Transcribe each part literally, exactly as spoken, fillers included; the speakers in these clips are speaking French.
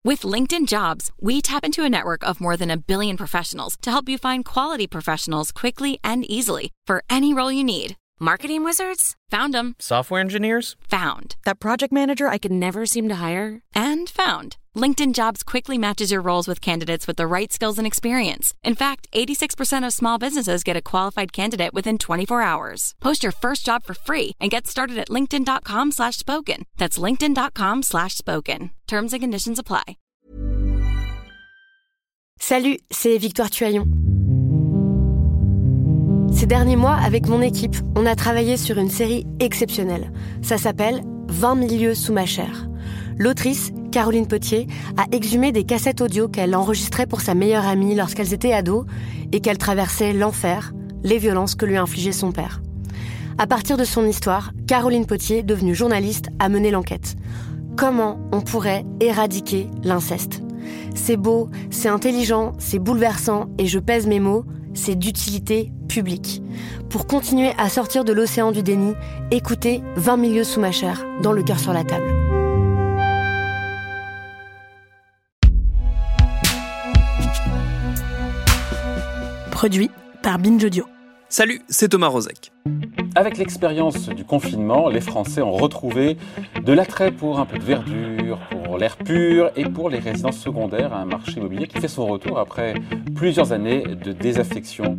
With LinkedIn Jobs, we tap into a network of more than a billion professionals to help you find quality professionals quickly and easily for any role you need. Marketing wizards? Found them. Software engineers? Found. That project manager I could never seem to hire? And found. LinkedIn Jobs quickly matches your roles with candidates with the right skills and experience. In fact, eighty-six percent of small businesses get a qualified candidate within twenty-four hours. Post your first job for free and get started at linkedin.com slash spoken. That's linkedin.com slash spoken. Terms and conditions apply. Salut, c'est Victoire Tuaillon. Ces derniers mois, avec mon équipe, on a travaillé sur une série exceptionnelle. Ça s'appelle « vingt milieux sous ma chair ». L'autrice, Caroline Potier, a exhumé des cassettes audio qu'elle enregistrait pour sa meilleure amie lorsqu'elles étaient ados et qu'elle traversait l'enfer, les violences que lui infligeait son père. À partir de son histoire, Caroline Potier, devenue journaliste, a mené l'enquête. Comment on pourrait éradiquer l'inceste ? C'est beau, c'est intelligent, c'est bouleversant et je pèse mes mots, c'est d'utilité publique. Pour continuer à sortir de l'océan du déni, écoutez vingt milieux sous ma chair, dans Le cœur sur la table. Produit par Binge Audio. Salut, c'est Thomas Rozek. Avec l'expérience du confinement, les Français ont retrouvé de l'attrait pour un peu de verdure, pour l'air pur et pour les résidences secondaires, un marché immobilier qui fait son retour après plusieurs années de désaffection.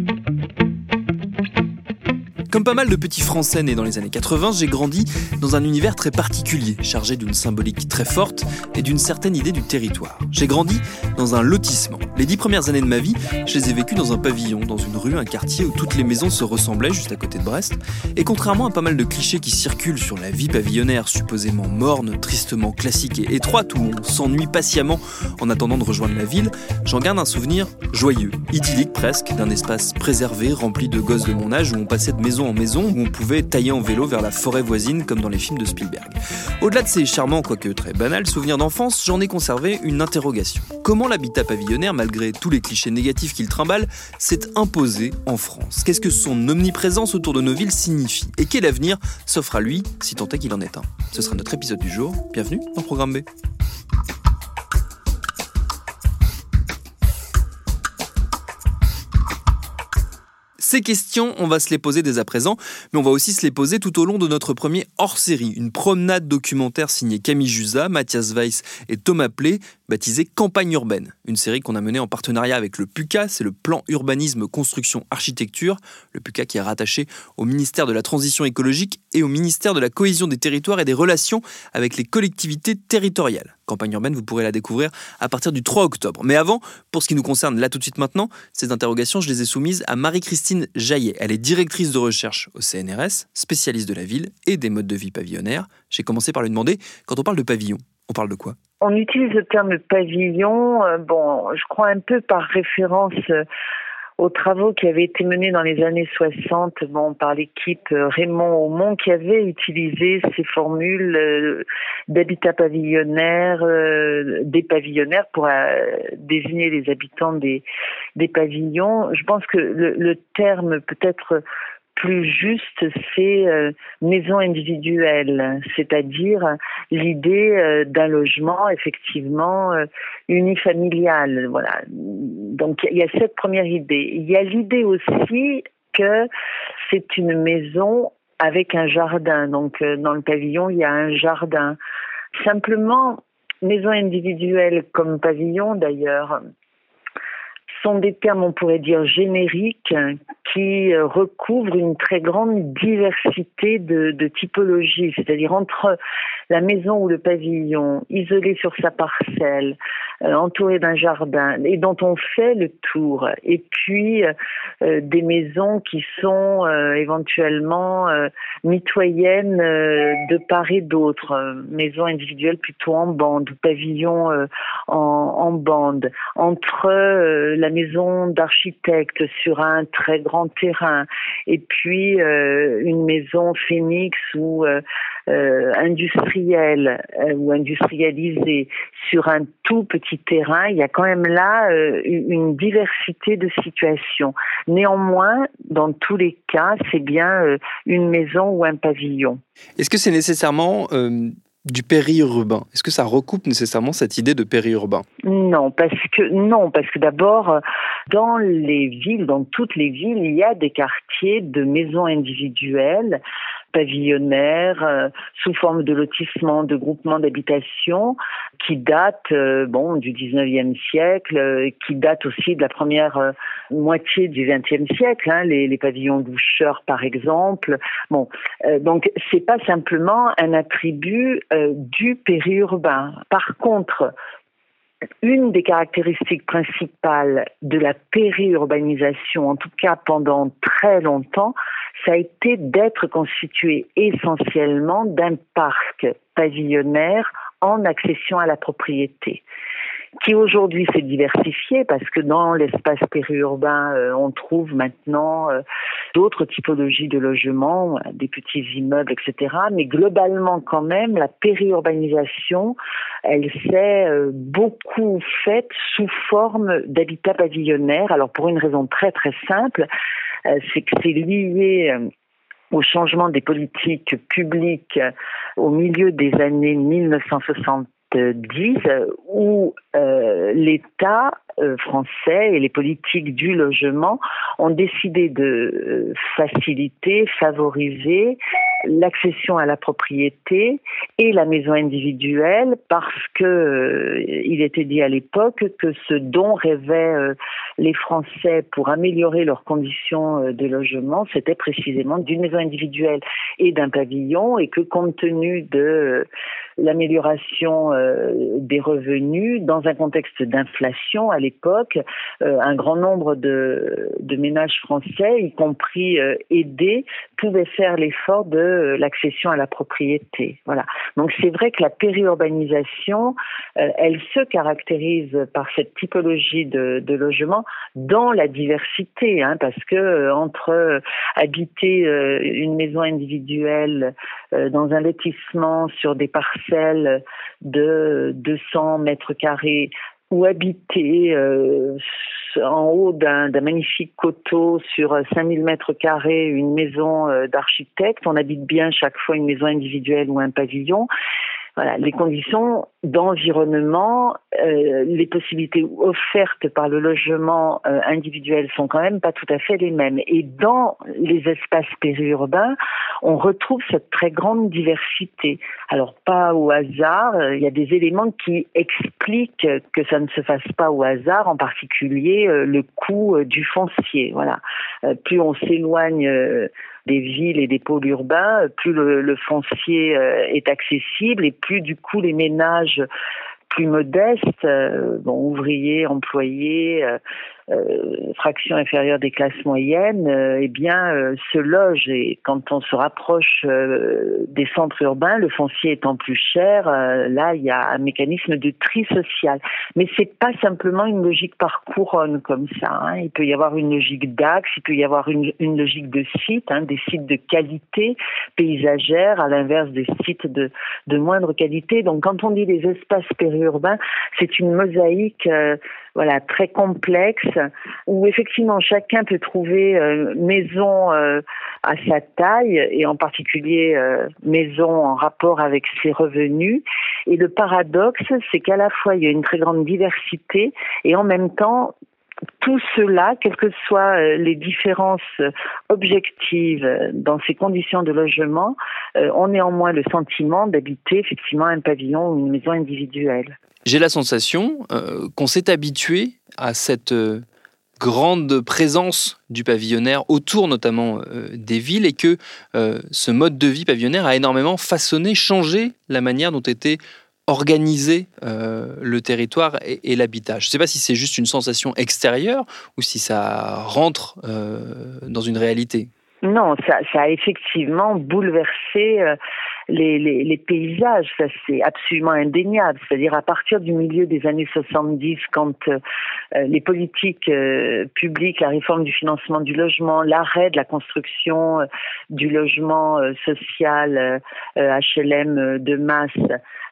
Comme pas mal de petits Français nés dans les années quatre-vingts, j'ai grandi dans un univers très particulier, chargé d'une symbolique très forte et d'une certaine idée du territoire. J'ai grandi dans un lotissement. Les dix premières années de ma vie, je les ai vécues dans un pavillon, dans une rue, un quartier où toutes les maisons se ressemblaient, juste à côté de Brest. Et contrairement à pas mal de clichés qui circulent sur la vie pavillonnaire, supposément morne, tristement classique et étroite, où on s'ennuie patiemment en attendant de rejoindre la ville, j'en garde un souvenir joyeux, idyllique presque, d'un espace préservé, rempli de gosses de mon âge, où on passait de maison en maison, où on pouvait tailler en vélo vers la forêt voisine comme dans les films de Spielberg. Au-delà de ces charmants, quoique très banals, souvenirs d'enfance, j'en ai conservé une interrogation. Comment l'habitat pavillonnaire, malgré tous les clichés négatifs qu'il trimballe, s'est imposé en France ? Qu'est-ce que son omniprésence autour de nos villes signifie ? Et quel avenir s'offre à lui, si tant est qu'il en est un ? Ce sera notre épisode du jour. Bienvenue dans Programme B. Ces questions, on va se les poser dès à présent, mais on va aussi se les poser tout au long de notre premier hors-série, une promenade documentaire signée Camille Jusa, Mathias Weiss et Thomas Plé, baptisée Campagne urbaine. Une série qu'on a menée en partenariat avec le PUCA, c'est le plan urbanisme construction architecture, le PUCA qui est rattaché au ministère de la Transition écologique et au ministère de la Cohésion des territoires et des relations avec les collectivités territoriales. Campagne urbaine, vous pourrez la découvrir à partir du trois octobre. Mais avant, pour ce qui nous concerne là tout de suite maintenant, ces interrogations, je les ai soumises à Marie-Christine Jaillet. Elle est directrice de recherche au C N R S, spécialiste de la ville et des modes de vie pavillonnaires. J'ai commencé par lui demander, quand on parle de pavillon, on parle de quoi ? On utilise le terme pavillon, euh, bon, je crois un peu par référence euh, aux travaux qui avaient été menés dans les années soixante, bon, par l'équipe euh, Raymond Aumont, qui avait utilisé ces formules euh, d'habitat pavillonnaire, euh, des pavillonnaires pour euh, désigner les habitants des, des pavillons. Je pense que le, le terme peut-être plus juste, c'est euh, maison individuelle, c'est-à-dire l'idée euh, d'un logement effectivement euh, unifamilial. Voilà. Donc il y a cette première idée. Il y a l'idée aussi que c'est une maison avec un jardin. Donc euh, dans le pavillon, il y a un jardin. Simplement, maison individuelle comme pavillon d'ailleurs, sont des termes, on pourrait dire, génériques qui recouvrent une très grande diversité de, de typologies, c'est-à-dire entre la maison ou le pavillon, isolé sur sa parcelle, euh, entouré d'un jardin, et dont on fait le tour, et puis euh, des maisons qui sont euh, éventuellement euh, mitoyennes euh, de part et d'autre, euh, maisons individuelles plutôt en bande, pavillons euh, en, en bande, entre euh, la maison d'architecte sur un très grand terrain, et puis euh, une maison phénix ou euh, euh, industrielle euh, ou industrialisée sur un tout petit terrain. Il y a quand même là euh, une diversité de situations. Néanmoins, dans tous les cas, c'est bien euh, une maison ou un pavillon. Est-ce que c'est nécessairement euh, du périurbain. Est-ce que ça recoupe nécessairement cette idée de périurbain ? Non, parce que non, parce que d'abord, dans les villes, dans toutes les villes, il y a des quartiers de maisons individuelles, pavillonnaires, euh, sous forme de lotissement, de groupements d'habitation, qui datent euh, bon du dix-neuvième siècle, euh, qui datent aussi de la première euh, moitié du vingtième siècle, hein, les, les pavillons doucheurs par exemple. Bon, euh, donc c'est pas simplement un attribut euh, du périurbain. Par contre, une des caractéristiques principales de la périurbanisation, en tout cas pendant très longtemps, ça a été d'être constitué essentiellement d'un parc pavillonnaire en accession à la propriété, qui aujourd'hui s'est diversifié parce que dans l'espace périurbain, euh, on trouve maintenant euh, d'autres typologies de logements, des petits immeubles, et cetera. Mais globalement, quand même, la périurbanisation, elle s'est euh, beaucoup faite sous forme d'habitat pavillonnaire. Alors pour une raison très très simple, euh, c'est que c'est lié euh, au changement des politiques publiques euh, au milieu des années mille neuf cent soixante-dix, où euh, l'État euh, français et les politiques du logement ont décidé de euh, faciliter, favoriser l'accession à la propriété et la maison individuelle parce que euh, il était dit à l'époque que ce dont rêvaient euh, les Français pour améliorer leurs conditions euh, de logement, c'était précisément d'une maison individuelle et d'un pavillon, et que compte tenu de euh, l'amélioration euh, des revenus dans un contexte d'inflation à l'époque, euh, un grand nombre de, de ménages français, y compris euh, aidés, pouvaient faire l'effort de euh, l'accession à la propriété. Voilà. Donc c'est vrai que la périurbanisation, euh, elle se caractérise par cette typologie de, de logement dans la diversité, hein, parce que euh, entre euh, habiter euh, une maison individuelle euh, dans un lotissement sur des parcelles de deux cents mètres carrés ou habiter euh, en haut d'un, d'un magnifique coteau sur cinq mille mètres carrés une maison euh, d'architecte, on habite bien chaque fois une maison individuelle ou un pavillon. Voilà, les conditions d'environnement, euh, les possibilités offertes par le logement euh, individuel sont quand même pas tout à fait les mêmes. Et dans les espaces périurbains, on retrouve cette très grande diversité. Alors pas au hasard, il y a des éléments qui expliquent que ça ne se fasse pas au hasard, en particulier euh, le coût euh, du foncier. Voilà, euh, plus on s'éloigne euh, des villes et des pôles urbains, plus le, le foncier euh, est accessible et plus du coup les ménages plus modestes, euh, bon, ouvriers, employés, euh, euh, fraction inférieure des classes moyennes, euh, eh bien, euh, se logent. Et quand on se rapproche euh, des centres urbains, le foncier étant plus cher, euh, là, il y a un mécanisme de tri social. Mais c'est pas simplement une logique par couronne comme ça, hein. Il peut y avoir une logique d'axe, il peut y avoir une, une logique de site, hein, des sites de qualité paysagère, à l'inverse des sites de, de moindre qualité. Donc, quand on dit des espaces périurbains, c'est une mosaïque euh, voilà, très complexe, où effectivement chacun peut trouver euh, maison euh, à sa taille, et en particulier euh, maison en rapport avec ses revenus. Et le paradoxe, c'est qu'à la fois il y a une très grande diversité, et en même temps tout cela, quelles que soient les différences objectives dans ces conditions de logement, euh, ont néanmoins le sentiment d'habiter effectivement un pavillon ou une maison individuelle. J'ai la sensation euh, qu'on s'est habitué à cette euh, grande présence du pavillonnaire autour notamment euh, des villes, et que euh, ce mode de vie pavillonnaire a énormément façonné, changé la manière dont était organisé euh, le territoire et, et l'habitat. Je ne sais pas si c'est juste une sensation extérieure ou si ça rentre euh, dans une réalité. Non, ça, ça a effectivement bouleversé euh, les, les, les paysages, ça c'est absolument indéniable. C'est-à-dire à partir du milieu des années soixante-dix, quand euh, les politiques euh, publiques, la réforme du financement du logement, l'arrêt de la construction euh, du logement euh, social euh, H L M de masse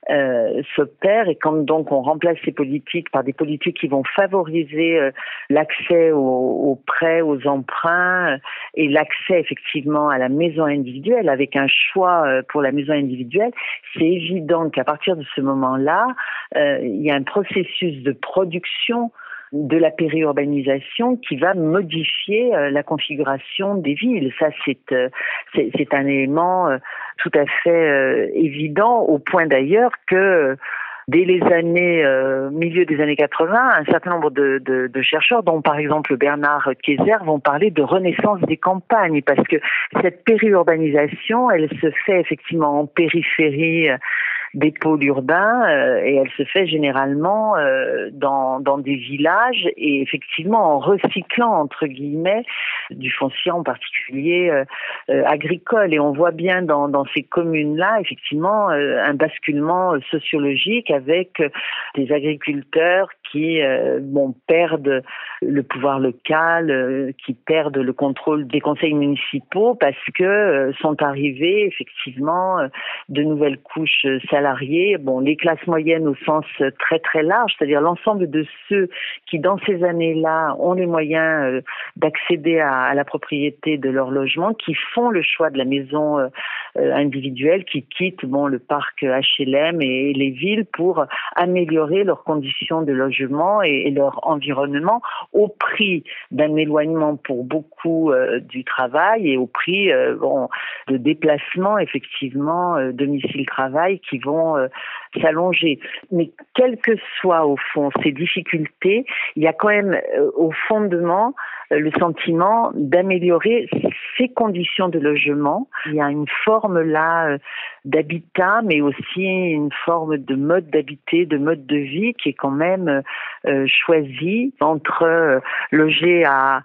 euh, s'opère et quand donc on remplace ces politiques par des politiques qui vont favoriser euh, l'accès aux, aux prêts, aux emprunts et l'accès effectivement à la maison individuelle avec un choix euh, pour la maison individuelle, c'est évident qu'à partir de ce moment-là, euh, il y a un processus de production de la périurbanisation qui va modifier euh, la configuration des villes. Ça, c'est, euh, c'est, c'est un élément euh, tout à fait euh, évident, au point d'ailleurs que euh, dès les années, euh, milieu des années quatre-vingts, un certain nombre de, de, de chercheurs, dont par exemple Bernard Kayser, vont parler de renaissance des campagnes, parce que cette périurbanisation, elle se fait effectivement en périphérie euh, des pôles urbains euh, et elle se fait généralement euh, dans, dans des villages et effectivement en recyclant entre guillemets du foncier en particulier euh, euh, agricole. Et on voit bien dans, dans ces communes-là effectivement euh, un basculement sociologique avec des agriculteurs qui euh, bon, perdent le pouvoir local, euh, qui perdent le contrôle des conseils municipaux parce que euh, sont arrivées effectivement euh, de nouvelles couches salariées, bon, les classes moyennes au sens très très large, c'est-à-dire l'ensemble de ceux qui dans ces années-là ont les moyens euh, d'accéder à, à la propriété de leur logement, qui font le choix de la maison euh, individuelle, qui quittent bon, le parc H L M et, et les villes pour améliorer leurs conditions de logement et, et leur environnement au prix d'un éloignement pour beaucoup euh, du travail et au prix euh, bon, de déplacements effectivement euh, domicile-travail qui vont euh, s'allonger. Mais quelles que soient au fond ces difficultés, il y a quand même euh, au fondement euh, le sentiment d'améliorer ces conditions de logement. Il y a une forme là euh, d'habitat, mais aussi une forme de mode d'habiter, de mode de vie qui est quand même euh, choisi entre euh, loger à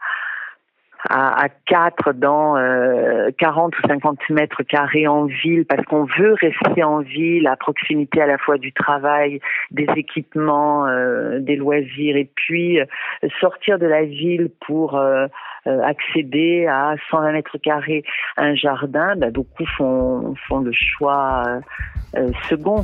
à, à quatre dans euh, quarante ou cinquante mètres carrés en ville parce qu'on veut rester en ville à proximité à la fois du travail, des équipements, euh, des loisirs et puis euh, sortir de la ville pour euh, euh, accéder à cent vingt mètres carrés un jardin, bah, beaucoup font, font le choix euh, euh, second.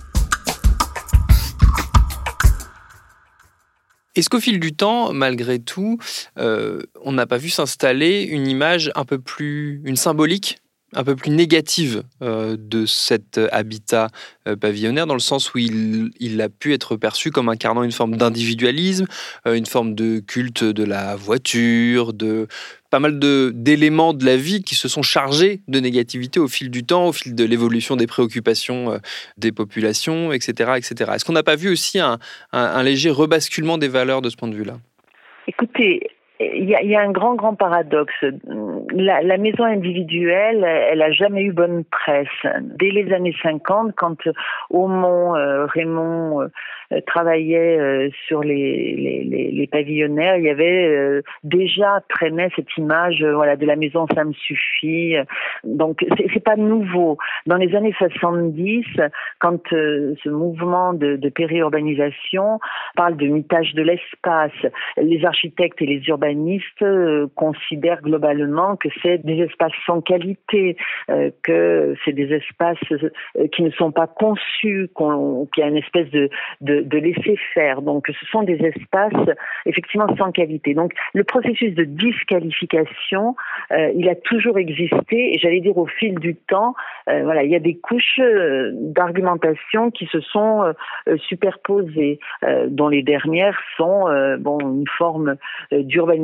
Est-ce qu'au fil du temps, malgré tout, euh, on n'a pas vu s'installer une image un peu plus, une symbolique, un peu plus négative euh, de cet habitat euh, pavillonnaire, dans le sens où il, il a pu être perçu comme incarnant une forme d'individualisme, euh, une forme de culte de la voiture, de pas mal de, d'éléments de la vie qui se sont chargés de négativité au fil du temps, au fil de l'évolution des préoccupations euh, des populations, et cetera, et cetera. Est-ce qu'on n'a pas vu aussi un, un, un léger rebasculement des valeurs de ce point de vue-là ? Écoutez, il y a, il y a un grand, grand paradoxe. La, la maison individuelle, elle a jamais eu bonne presse. Dès les années cinquante, quand Aumont, euh, Raymond euh, travaillait euh, sur les, les, les, les pavillonnaires, il y avait euh, déjà traîné cette image euh, voilà, de la maison, ça me suffit. Donc, c'est, c'est pas nouveau. Dans les années soixante-dix, quand euh, ce mouvement de, de périurbanisation parle de mitage de l'espace, les architectes et les urbanistes Euh, considèrent globalement que c'est des espaces sans qualité, euh, que c'est des espaces euh, qui ne sont pas conçus, qu'on, qu'il y a une espèce de, de, de laisser-faire. Donc ce sont des espaces effectivement sans qualité. Donc le processus de disqualification, euh, il a toujours existé et j'allais dire au fil du temps, euh, voilà, il y a des couches euh, d'argumentation qui se sont euh, superposées, euh, dont les dernières sont euh, bon, une forme euh, d'urbanisation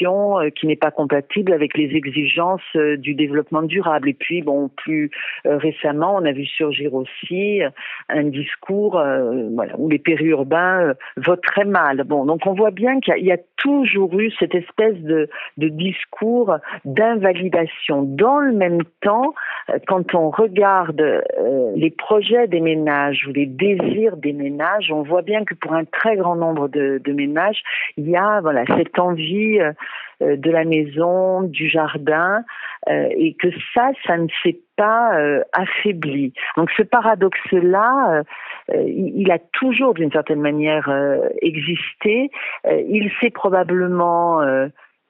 qui n'est pas compatible avec les exigences du développement durable. Et puis, bon, plus récemment, on a vu surgir aussi un discours euh, voilà, où les périurbains votent très mal. Bon, donc on voit bien qu'il y a, il y a toujours eu cette espèce de, de discours d'invalidation. Dans le même temps, quand on regarde euh, les projets des ménages ou les désirs des ménages, on voit bien que pour un très grand nombre de, de ménages, il y a voilà, cette envie de la maison, du jardin, euh, et que ça, ça ne s'est pas euh, affaibli. Donc ce paradoxe-là, euh, il, il a toujours d'une certaine manière euh, existé. Euh, il s'est probablement euh,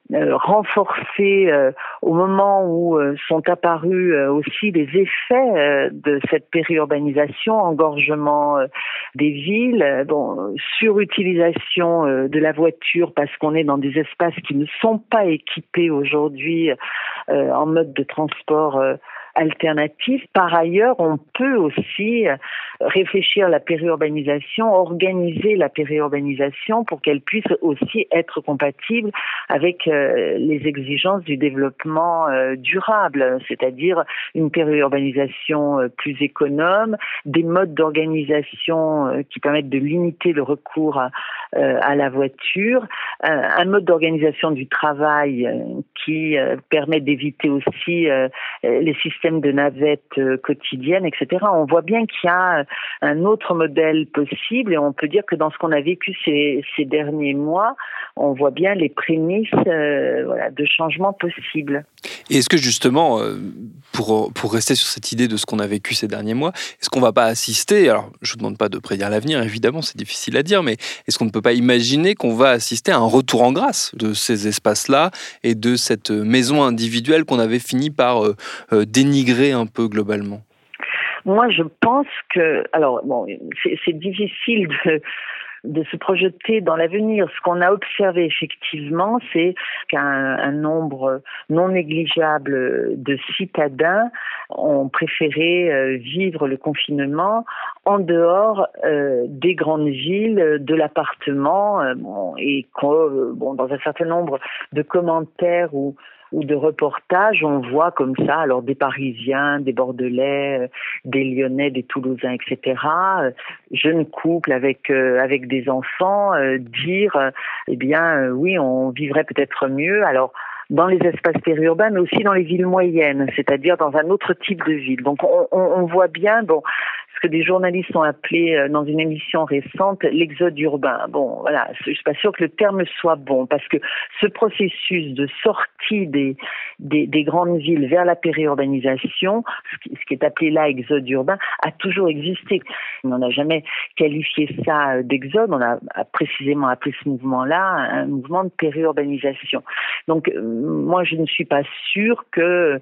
euh, renforcée euh, au moment où euh, sont apparus euh, aussi les effets euh, de cette périurbanisation, engorgement euh, des villes, euh, bon, surutilisation euh, de la voiture parce qu'on est dans des espaces qui ne sont pas équipés aujourd'hui euh, en mode de transport euh, alternatif. Par ailleurs, on peut aussi réfléchir à la périurbanisation, organiser la périurbanisation pour qu'elle puisse aussi être compatible avec euh, les exigences du développement euh, durable, c'est-à-dire une périurbanisation euh, plus économe, des modes d'organisation euh, qui permettent de limiter le recours à, euh, à la voiture, euh, un mode d'organisation du travail euh, qui euh, permet d'éviter aussi euh, les systèmes de navettes euh, quotidiennes, et cetera. On voit bien qu'il y a un autre modèle possible et on peut dire que dans ce qu'on a vécu ces, ces derniers mois, on voit bien les prémices euh, voilà, de changements possibles. Et est-ce que justement, euh, pour, pour rester sur cette idée de ce qu'on a vécu ces derniers mois, est-ce qu'on ne va pas assister, alors je ne vous demande pas de prédire l'avenir, évidemment c'est difficile à dire, mais est-ce qu'on ne peut pas imaginer qu'on va assister à un retour en grâce de ces espaces-là et de cette maison individuelle qu'on avait fini par euh, euh, dénigrer un peu globalement ? Moi, je pense que, alors bon, c'est, c'est difficile de, de se projeter dans l'avenir. Ce qu'on a observé effectivement, c'est qu'un un nombre non négligeable de citadins ont préféré euh, vivre le confinement en dehors euh, des grandes villes, de l'appartement, euh, bon, et que, bon, dans un certain nombre de commentaires ou ou de reportages, on voit comme ça, alors des Parisiens, des Bordelais, des Lyonnais, des Toulousains, et cetera, euh, jeunes couples avec euh, avec des enfants, euh, dire, euh, eh bien, euh, oui, on vivrait peut-être mieux. Alors, dans les espaces périurbains, mais aussi dans les villes moyennes, c'est-à-dire dans un autre type de ville. Donc, on, on, on voit bien, bon, ce que des journalistes ont appelé euh, dans une émission récente l'exode urbain. Bon, voilà, je suis pas sûre que le terme soit bon, parce que ce processus de sortie des, des, des grandes villes vers la périurbanisation, ce qui, ce qui est appelé là exode urbain, a toujours existé. On n'a jamais qualifié ça d'exode, on a précisément appelé ce mouvement-là un mouvement de périurbanisation. Donc, moi, je ne suis pas sûre que euh,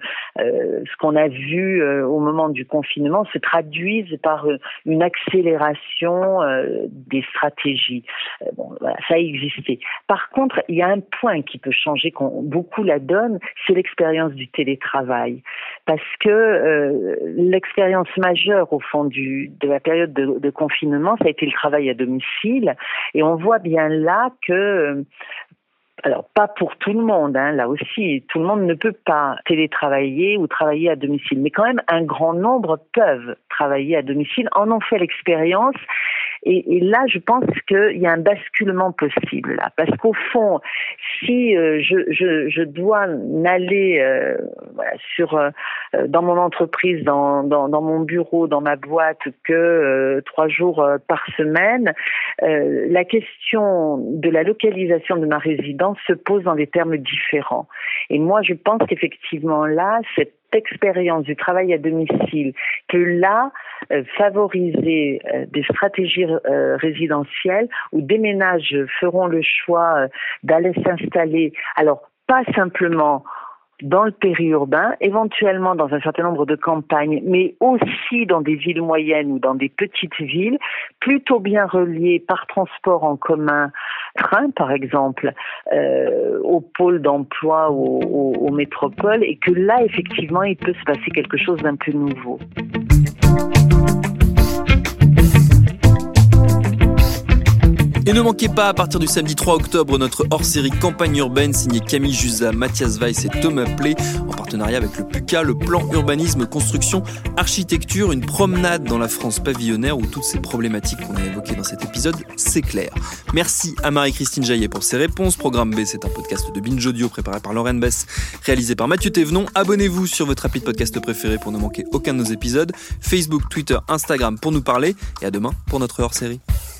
ce qu'on a vu euh, au moment du confinement se traduise par une accélération euh, des stratégies. Euh, bon, voilà, ça a existé. Par contre, il y a un point qui peut changer beaucoup la donne, c'est l'expérience du télétravail. Parce que euh, l'expérience majeure, au fond, du, de la période de, de confinement, ça a été le travail à domicile. Et on voit bien là que... Euh, Alors, pas pour tout le monde, hein, là aussi, tout le monde ne peut pas télétravailler ou travailler à domicile, mais quand même un grand nombre peuvent travailler à domicile, en ont fait l'expérience, et, et là, je pense qu'il y a un basculement possible, là, parce qu'au fond, si euh, je, je, je dois n'aller euh, voilà, sur, euh, dans mon entreprise, dans, dans, dans mon bureau, dans ma boîte, que euh, trois jours euh, par semaine, euh, la question de la localisation de ma résidence se pose dans des termes différents. Et moi, je pense qu'effectivement là, cette expérience du travail à domicile peut là euh, favoriser euh, des stratégies euh, résidentielles où des ménages feront le choix euh, d'aller s'installer, alors pas simplement dans le périurbain, éventuellement dans un certain nombre de campagnes, mais aussi dans des villes moyennes ou dans des petites villes, plutôt bien reliées par transport en commun, train par exemple, euh, aux pôles d'emploi ou aux, aux métropoles, et que là, effectivement, il peut se passer quelque chose d'un peu nouveau. Et ne manquez pas, à partir du samedi trois octobre, notre hors-série Campagne urbaine signée Camille Jusa, Mathias Weiss et Thomas Plé, en partenariat avec le PUCA, le plan urbanisme, construction, architecture, une promenade dans la France pavillonnaire où toutes ces problématiques qu'on a évoquées dans cet épisode s'éclairent. Merci à Marie-Christine Jaillet pour ses réponses. Programme B, c'est un podcast de Binge Audio préparé par Lauren Bess, réalisé par Mathieu Thévenon. Abonnez-vous sur votre appli de podcast préféré pour ne manquer aucun de nos épisodes. Facebook, Twitter, Instagram pour nous parler. Et à demain pour notre hors-série.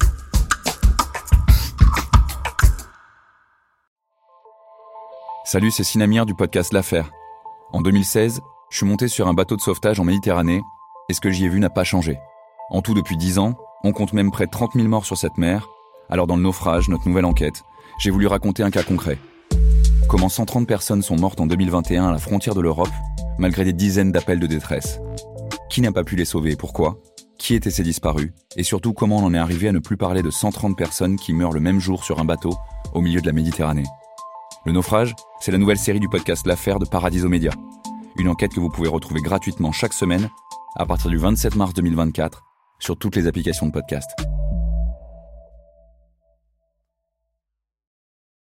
Salut, c'est Sinamir du podcast L'Affaire. En deux mille seize, je suis monté sur un bateau de sauvetage en Méditerranée et ce que j'y ai vu n'a pas changé. En tout, depuis dix ans, on compte même près de trente mille morts sur cette mer. Alors dans le naufrage, notre nouvelle enquête, j'ai voulu raconter un cas concret. Comment cent trente personnes sont mortes en deux mille vingt et un à la frontière de l'Europe, malgré des dizaines d'appels de détresse. Qui n'a pas pu les sauver et pourquoi ? Qui étaient ces disparus ? Et surtout, comment on en est arrivé à ne plus parler de cent trente personnes qui meurent le même jour sur un bateau au milieu de la Méditerranée ? Le naufrage, c'est la nouvelle série du podcast L'Affaire de Paradiso Media. Une enquête que vous pouvez retrouver gratuitement chaque semaine à partir du vingt-sept mars deux mille vingt-quatre sur toutes les applications de podcast.